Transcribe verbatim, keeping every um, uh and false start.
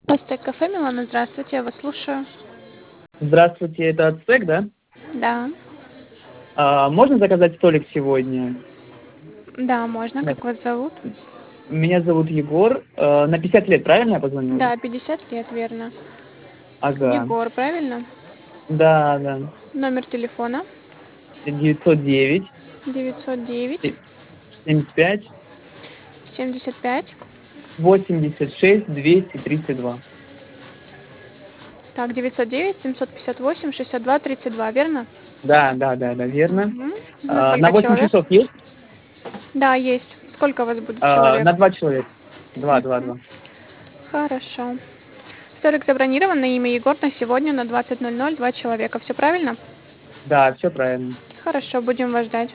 Ацтек кафе, Милана, здравствуйте, я вас слушаю. Здравствуйте, это Ацтек, да? Да. А, можно заказать столик сегодня? Да, можно. Да. Как вас зовут? Меня зовут Егор. Э, на пятьдесят лет, правильно я позвонил? Да, пятьдесят лет, верно. Ага. Егор, правильно? Да, да. Номер телефона? девятьсот девять девятьсот девять семьдесят пять семьдесят пять. восемьдесят шесть двести тридцать два. Так, девятьсот девять семьсот пятьдесят восемь шестьдесят два тридцать два, верно? Да, да, да, да, верно. Мгм. На А, на сколько восемь человек? часов есть? Да, есть. Сколько у вас будет А, человек? на два человека. Два, два, Мгм. два. Хорошо. Столик забронирован на имя Егор на сегодня на двадцать ноль ноль, два человека. Все правильно? Да, все правильно. Хорошо, будем вас ждать.